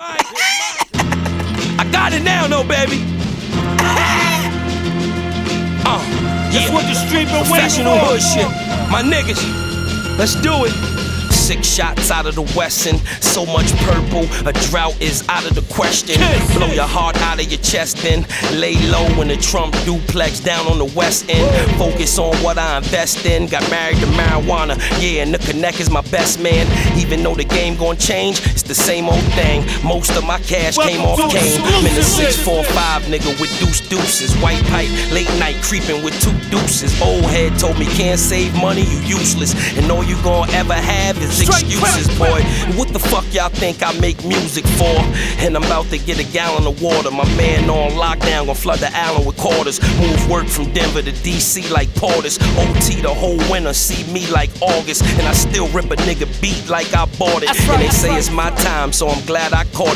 I got it now, though, baby. That's what the street been waiting Professional for. hood shit. My niggas, let's do it. 6 shots out of the Wesson, so much purple, a drought is out of the question. Blow your heart out of your chest, then lay low in the Trump duplex down on the West End. Focus on what I invest in. Got married to marijuana, yeah, and the connect is my best man. Even though the game gon' change, it's the same old thing. Most of my cash came off cane. I'm in a 645 nigga with deuces. White pipe, late night creeping with 2 deuces. Old head told me can't save money, you useless. And all you gon' ever have is excuses, boy. What the fuck y'all think I make music for? And I'm about to get a gallon of water. My man on lockdown, gon' flood the island with quarters. Move work from Denver to DC like Porters. OT the whole winter, see me like August. And I still rip a nigga beat like I bought it. And they say it's my time, so I'm glad I caught it.